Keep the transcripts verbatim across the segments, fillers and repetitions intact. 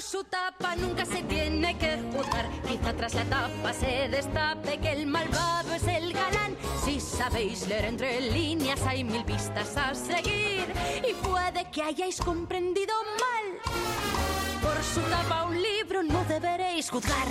su tapa nunca se tiene que juzgar. Quizá tras la tapa se destape que el malvado es el galán. Si sabéis leer entre líneas hay mil pistas a seguir y puede que hayáis comprendido mal. Por su tapa un libro no deberéis juzgar.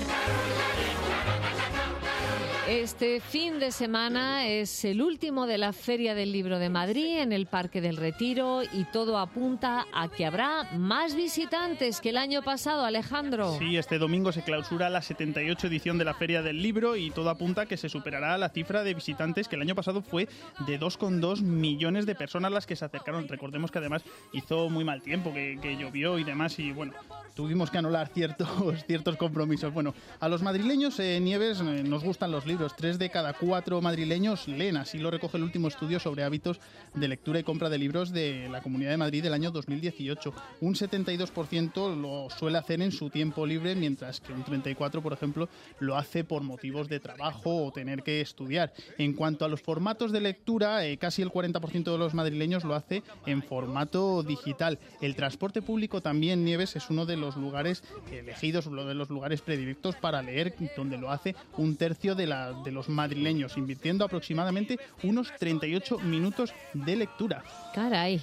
Este fin de semana es el último de la Feria del Libro de Madrid en el Parque del Retiro y todo apunta a que habrá más visitantes que el año pasado, Alejandro. Sí, este domingo se clausura la setenta y ocho edición de la Feria del Libro y todo apunta a que se superará la cifra de visitantes que el año pasado fue de dos coma dos millones de personas las que se acercaron. Recordemos que además hizo muy mal tiempo, que, que llovió y demás y bueno, tuvimos que anular ciertos, ciertos compromisos. Bueno, a los madrileños, eh, Nieves, eh, nos gustan los libros. Tres de cada cuatro madrileños leen, así lo recoge el último estudio sobre hábitos de lectura y compra de libros de la Comunidad de Madrid del año dos mil dieciocho. Un setenta y dos por ciento lo suele hacer en su tiempo libre, mientras que un treinta y cuatro por ciento, por ejemplo, lo hace por motivos de trabajo o tener que estudiar. En cuanto a los formatos de lectura, eh, casi el cuarenta por ciento de los madrileños lo hace en formato digital. El transporte público también, Nieves, es uno de los lugares elegidos, uno de los lugares predilectos para leer, donde lo hace un tercio de la de los madrileños, invirtiendo aproximadamente unos treinta y ocho minutos de lectura. Caray,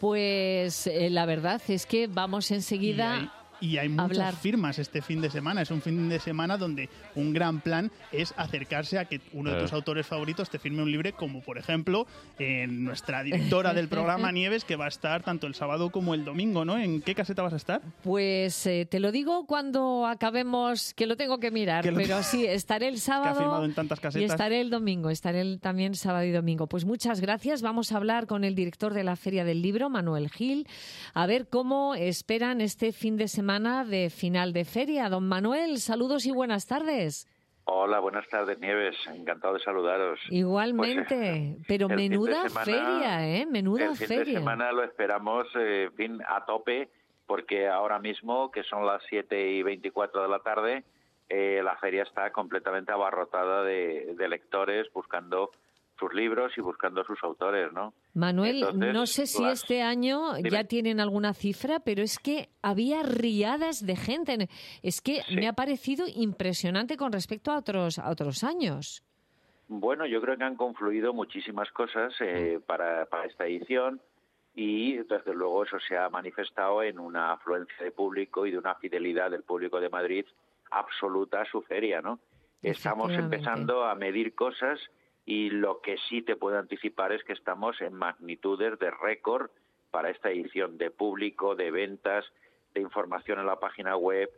pues eh, la verdad es que vamos enseguida... Y hay muchas hablar. firmas este fin de semana. Es un fin de semana donde un gran plan es acercarse a que uno de tus autores favoritos te firme un libro, como por ejemplo eh, nuestra directora del programa, Nieves, que va a estar tanto el sábado como el domingo, ¿no? ¿En qué caseta vas a estar? Pues eh, te lo digo cuando acabemos, que lo tengo que mirar, que pero sí, estaré el sábado que ha firmado en tantas casetas. Y estaré el domingo, estaré el, también sábado y domingo. Pues muchas gracias. Vamos a hablar con el director de la Feria del Libro, Manuel Gil, a ver cómo esperan este fin de semana de final de feria. Don Manuel, saludos y buenas tardes. Hola, buenas tardes, Nieves. Encantado de saludaros. Igualmente, pues, eh, pero menuda semana, feria, ¿eh? Menuda el fin feria. de semana lo esperamos eh, fin, a tope, porque ahora mismo, que son las siete y veinticuatro de la tarde, eh, la feria está completamente abarrotada de, de lectores buscando sus libros y buscando sus autores, ¿no? Manuel, Entonces, no sé si las... este año Dime. ya tienen alguna cifra, pero es que había riadas de gente. Es que sí. me ha parecido impresionante con respecto a otros a otros años. Bueno, yo creo que han confluido muchísimas cosas eh, para, para esta edición y desde luego eso se ha manifestado en una afluencia de público y de una fidelidad del público de Madrid absoluta a su feria, ¿no? Estamos empezando a medir cosas y lo que sí te puedo anticipar es que estamos en magnitudes de récord para esta edición de público, de ventas, de información en la página web,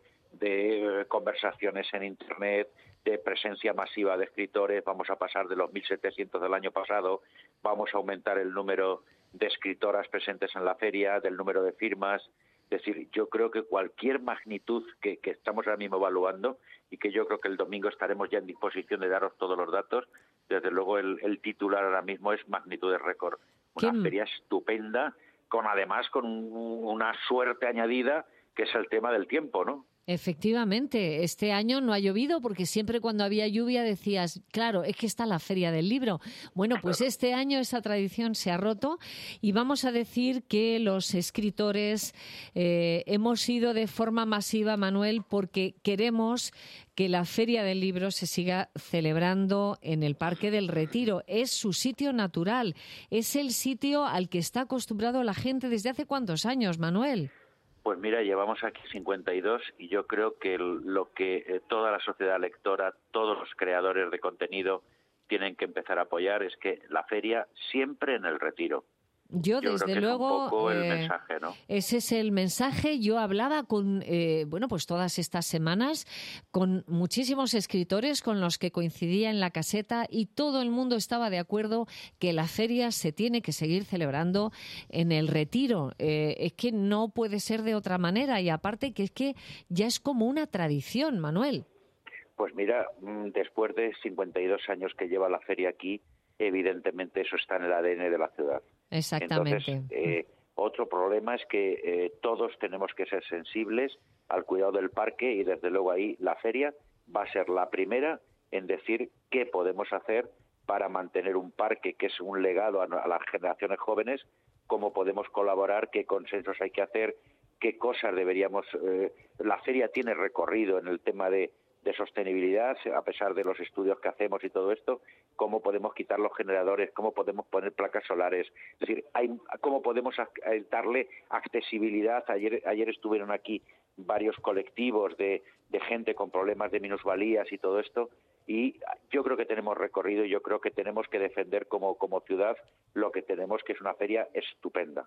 de conversaciones en Internet, de presencia masiva de escritores. Vamos a pasar de los mil setecientos del año pasado, vamos a aumentar el número de escritoras presentes en la feria, del número de firmas. Es decir, yo creo que cualquier magnitud que, que estamos ahora mismo evaluando y que yo creo que el domingo estaremos ya en disposición de daros todos los datos, desde luego el, el titular ahora mismo es magnitud de récord. Una ¿Qué? feria estupenda, con además con un, una suerte añadida que es el tema del tiempo, ¿no? Efectivamente, este año no ha llovido porque siempre cuando había lluvia decías, claro, es que está la Feria del Libro. Bueno, pues este año esa tradición se ha roto y vamos a decir que los escritores eh, hemos ido de forma masiva, Manuel, porque queremos que la Feria del Libro se siga celebrando en el Parque del Retiro. Es su sitio natural, es el sitio al que está acostumbrado la gente desde hace ¿cuántos años, Manuel? Pues mira, llevamos aquí cincuenta y dos y yo creo que lo que eh, toda la sociedad lectora, todos los creadores de contenido tienen que empezar a apoyar es que la feria siempre en el Retiro. Yo, Yo desde creo que luego, es un poco el eh, mensaje, ¿no? Ese es el mensaje. Yo hablaba con, eh, bueno, pues todas estas semanas con muchísimos escritores con los que coincidía en la caseta y todo el mundo estaba de acuerdo que la feria se tiene que seguir celebrando en el Retiro. Eh, es que no puede ser de otra manera y aparte que es que ya es como una tradición, Manuel. Pues mira, después de cincuenta y dos años que lleva la feria aquí, evidentemente eso está en el A D N de la ciudad. Exactamente. Entonces, eh, otro problema es que eh, todos tenemos que ser sensibles al cuidado del parque y desde luego ahí la feria va a ser la primera en decir qué podemos hacer para mantener un parque que es un legado a, a las generaciones jóvenes, cómo podemos colaborar, qué consensos hay que hacer, qué cosas deberíamos... Eh, la feria tiene recorrido en el tema de, de sostenibilidad, a pesar de los estudios que hacemos y todo esto, cómo podemos quitar los generadores, cómo podemos poner placas solares, es decir, hay, cómo podemos darle accesibilidad. Ayer, ayer estuvieron aquí varios colectivos de, de gente con problemas de minusvalías y todo esto, y yo creo que tenemos recorrido y yo creo que tenemos que defender como, como ciudad lo que tenemos, que es una feria estupenda.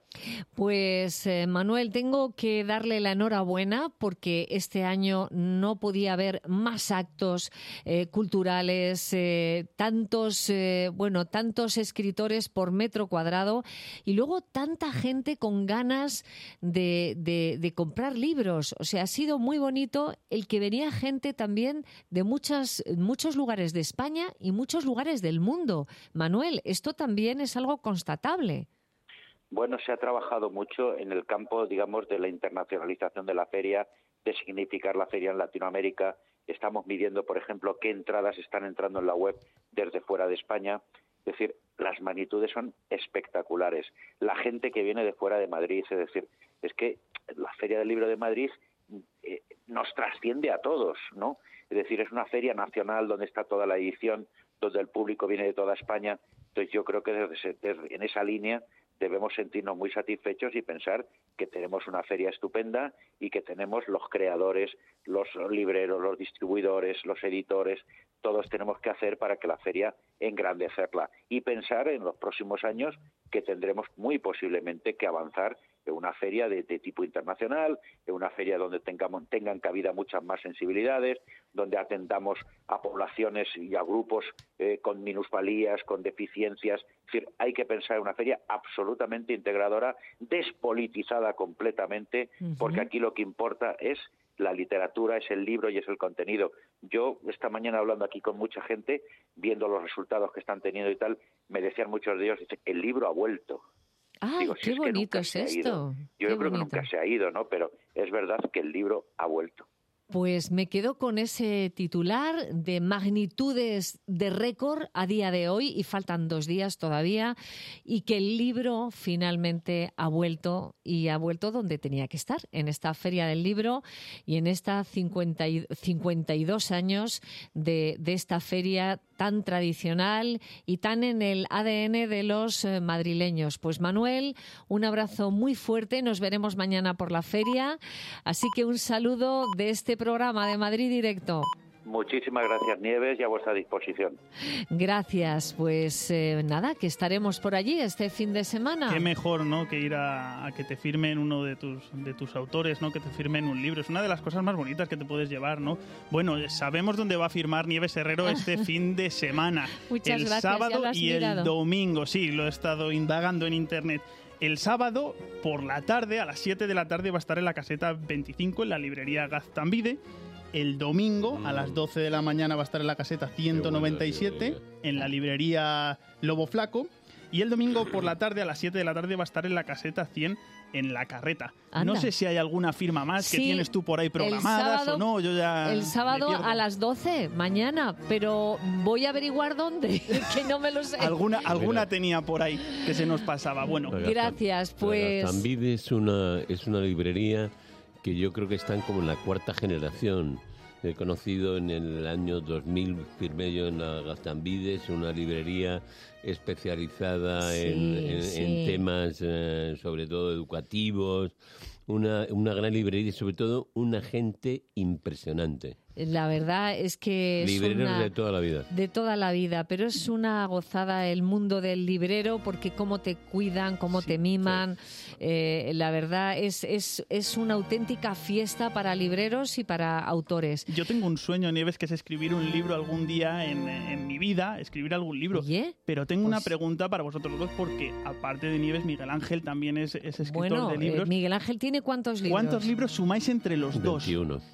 Pues eh, Manuel, tengo que darle la enhorabuena porque este año no podía haber más actos eh, culturales, eh, tantos, eh, bueno, tantos escritores por metro cuadrado y luego tanta gente con ganas de, de, de comprar libros. O sea, ha sido muy bonito el que venía gente también de muchas, muchos lugares de España y muchos lugares del mundo. Manuel, esto también es algo constatable. Bueno, se ha trabajado mucho en el campo, digamos, de la internacionalización de la feria, de significar la feria en Latinoamérica. Estamos midiendo, por ejemplo, qué entradas están entrando en la web desde fuera de España. Es decir, las magnitudes son espectaculares. La gente que viene de fuera de Madrid, es decir, es que la Feria del Libro de Madrid eh, nos trasciende a todos, ¿no? Es decir, es una feria nacional donde está toda la edición, donde el público viene de toda España. Entonces yo creo que desde, desde, en esa línea debemos sentirnos muy satisfechos y pensar que tenemos una feria estupenda y que tenemos los creadores, los libreros, los distribuidores, los editores, todos tenemos que hacer para que la feria engrandecerla y pensar en los próximos años que tendremos muy posiblemente que avanzar en una feria de, de tipo internacional, en una feria donde tengamos, tengan cabida muchas más sensibilidades, donde atendamos a poblaciones y a grupos eh, con minusvalías, con deficiencias. Es decir, hay que pensar en una feria absolutamente integradora, despolitizada completamente, uh-huh. porque aquí lo que importa es la literatura, es el libro y es el contenido. Yo esta mañana hablando aquí con mucha gente, viendo los resultados que están teniendo y tal, me decían muchos de ellos, el libro ha vuelto. ¡Ay, Digo, qué si es bonito es esto! Yo qué creo bonito. que nunca se ha ido, ¿no? Pero es verdad que el libro ha vuelto. Pues me quedo con ese titular de magnitudes de récord a día de hoy y faltan dos días todavía y que el libro finalmente ha vuelto y ha vuelto donde tenía que estar, en esta Feria del Libro y en esta cincuenta y, cincuenta y dos años de, de esta feria tan tradicional y tan en el A D N de los eh, madrileños. Pues Manuel, un abrazo muy fuerte, nos veremos mañana por la feria, así que un saludo de este programa de Madrid Directo. Muchísimas gracias, Nieves, y a vuestra disposición. Gracias, pues eh, nada, que estaremos por allí este fin de semana. Qué mejor, ¿no?, que ir a, a que te firmen uno de tus de tus autores, ¿no?, que te firmen un libro. Es una de las cosas más bonitas que te puedes llevar, ¿no? Bueno, sabemos dónde va a firmar Nieves Herrero este fin de semana. Muchas el gracias, sábado ya lo has y mirado. El domingo, sí, lo he estado indagando en internet. El sábado, por la tarde, a las siete de la tarde, va a estar en la caseta veinticinco, en la librería Gaztambide. El domingo, a las doce de la mañana, va a estar en la caseta ciento noventa y siete, en la librería Lobo Flaco. Y el domingo, por la tarde, a las siete de la tarde, va a estar en la caseta cien, en La Carreta. Anda. No sé si hay alguna firma más Sí, que tienes tú por ahí programadas sábado, o no. Yo ya El sábado me pierdo. a las doce, mañana, pero voy a averiguar dónde, que no me lo sé. Alguna, alguna Mira. tenía por ahí que se nos pasaba. Bueno, La Gracias, Gaztam- pues- La Gaztambide es una, es una librería que yo creo que están como en la cuarta generación. He conocido en el año dos mil, firmé yo en la Gaztambide, es una librería especializada Sí, en, en- sí. en temas eh, sobre todo educativos, una, una gran librería y sobre todo una gente impresionante. La verdad es que es Libreros una... de toda la vida. De toda la vida, pero es una gozada el mundo del librero porque cómo te cuidan, cómo Sí, te miman, eh, la verdad es, es, es una auténtica fiesta para libreros y para autores. yo tengo un sueño, Nieves, que es escribir un libro algún día en, en mi vida, escribir algún libro. Oye, Pero tengo una pues- pregunta para vosotros dos, porque aparte de Nieves, Miguel Ángel también es, es escritor bueno, de eh, libros. Miguel Ángel tiene ¿cuántos libros? ¿Cuántos libros sumáis entre los dos? veintiuno.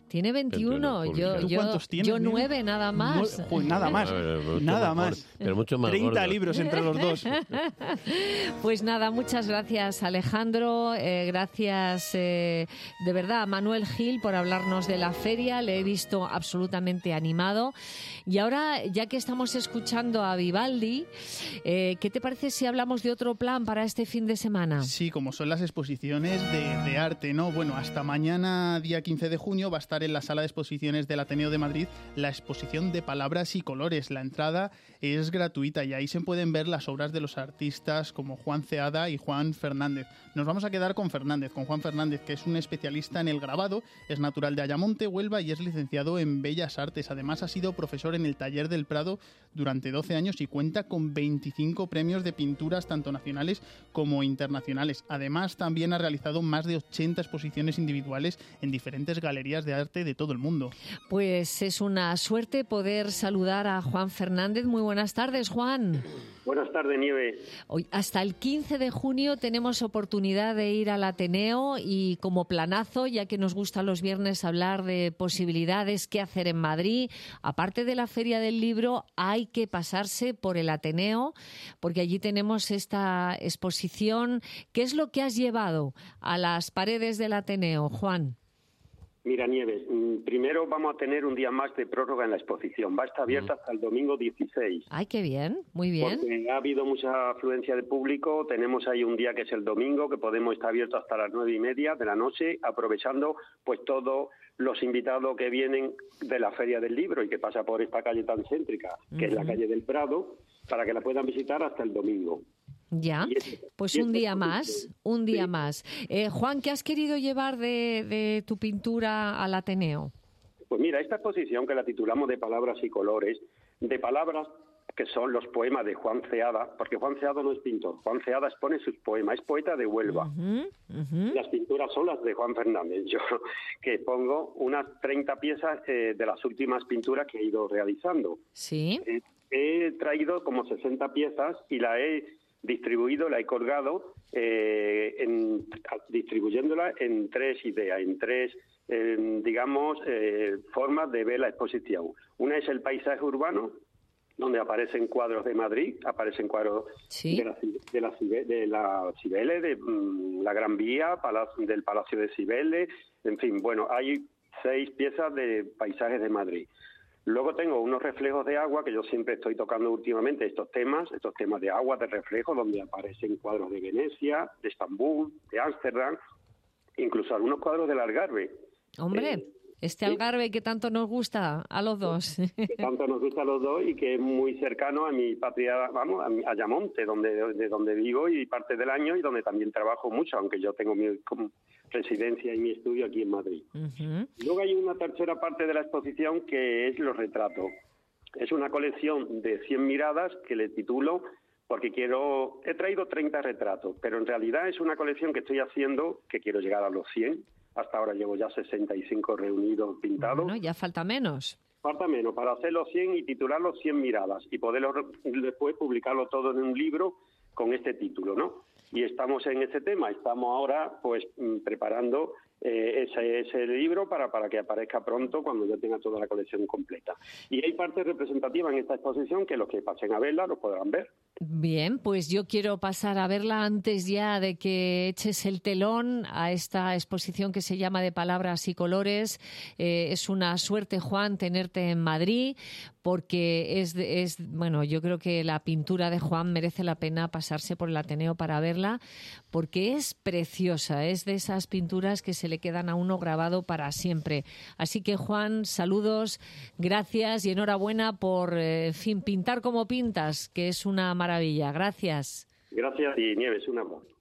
Tiene veintiuno, yo, ¿Tú yo, cuántos tienes, yo Miguel? nueve nada más. No, joder, nada más, Mucho nada mejor, más. pero mucho más treinta gordo. libros entre los dos. Pues nada, muchas gracias Alejandro, eh, gracias eh, de verdad a Manuel Gil por hablarnos de la feria, le he visto absolutamente animado. Y ahora, ya que estamos escuchando a Vivaldi, eh, ¿qué te parece si hablamos de otro plan para este fin de semana? Sí, como son las exposiciones de, de arte, ¿no? Bueno, hasta mañana, día quince de junio, va a estar en la sala de exposiciones del Ateneo de Madrid la exposición de Palabras y Colores. La entrada es gratuita y ahí se pueden ver las obras de los artistas como Juan Ceada y Juan Fernández. Nos vamos a quedar con Fernández, con Juan Fernández, que es un especialista en el grabado, es natural de Ayamonte, Huelva, y es licenciado en Bellas Artes. Además, ha sido profesor en el Taller del Prado durante doce años y cuenta con veinticinco premios de pinturas, tanto nacionales como internacionales. Además, también ha realizado más de ochenta exposiciones individuales en diferentes galerías de arte de todo el mundo. Pues es una suerte poder saludar a Juan Fernández. Muy buenas tardes, Juan. Buenas tardes, Nieve. Hoy, hasta el quince de junio tenemos oportunidad de ir al Ateneo y como planazo, ya que nos gusta los viernes hablar de posibilidades, qué hacer en Madrid, aparte de la Feria del Libro, hay que pasarse por el Ateneo, porque allí tenemos esta exposición. ¿Qué es lo que has llevado a las paredes del Ateneo, Juan? Mira, Nieves, primero vamos a tener un día más de prórroga en la exposición. Va a estar abierta hasta el domingo dieciséis. Ay, qué bien, muy bien. Porque ha habido mucha afluencia de público. Tenemos ahí un día que es el domingo, que podemos estar abiertos hasta las nueve y media de la noche, aprovechando pues todos los invitados que vienen de la Feria del Libro y que pasa por esta calle tan céntrica, que uh-huh. es la calle del Prado, para que la puedan visitar hasta el domingo. Ya, pues un día más, un día sí. más. Eh, Juan, ¿qué has querido llevar de, de tu pintura al Ateneo? Pues mira, esta exposición que la titulamos de Palabras y Colores, de palabras que son los poemas de Juan Ceada, porque Juan Ceada no es pintor, Juan Ceada expone sus poemas, es poeta de Huelva. Uh-huh, uh-huh. Las pinturas son las de Juan Fernández. Yo que pongo unas treinta piezas eh, de las últimas pinturas que he ido realizando. Sí. Eh, he traído como sesenta piezas y la he distribuido, la he colgado, eh, en, distribuyéndola en tres ideas, en tres, eh, digamos, eh, formas de ver la exposición. Una es el paisaje urbano, donde aparecen cuadros de Madrid, aparecen cuadros ¿Sí? de la de la, de la Cibeles, de um, la Gran Vía, palacio, del Palacio de Cibeles, en fin, bueno, hay seis piezas de paisajes de Madrid. Luego tengo unos reflejos de agua, que yo siempre estoy tocando últimamente estos temas, estos temas de agua, de reflejo, donde aparecen cuadros de Venecia, de Estambul, de Ámsterdam, incluso algunos cuadros del Algarve. Hombre, eh, este ¿sí? Algarve que tanto nos gusta a los dos. Que tanto nos gusta a los dos y que es muy cercano a mi patria, vamos, a, mi, a Ayamonte, donde, de donde vivo y parte del año y donde también trabajo mucho, aunque yo tengo mi residencia y mi estudio aquí en Madrid. Uh-huh. Luego hay una tercera parte de la exposición que es los retratos. Es una colección de cien miradas que le titulo porque quiero, he traído treinta retratos, pero en realidad es una colección que estoy haciendo que quiero llegar a los cien. Hasta ahora llevo ya sesenta y cinco reunidos, pintados. Bueno, ya falta menos. Falta menos para hacer los cien y titularlos cien miradas y poderlo después publicarlo todo en un libro con este título, ¿no? Y estamos en ese tema, estamos ahora pues preparando eh, ese, ese libro para, para que aparezca pronto cuando yo tenga toda la colección completa. Y hay partes representativas en esta exposición que los que pasen a verla lo podrán ver. Bien, pues yo quiero pasar a verla antes ya de que eches el telón a esta exposición que se llama de Palabras y Colores. Eh, es una suerte, Juan, tenerte en Madrid, porque es, es, bueno, yo creo que la pintura de Juan merece la pena pasarse por el Ateneo para verla, porque es preciosa, es de esas pinturas que se le quedan a uno grabado para siempre. Así que, Juan, saludos, gracias y enhorabuena por, eh, en fin, pintar como pintas, que es una maravilla. Gracias. Gracias y Nieves, un abrazo.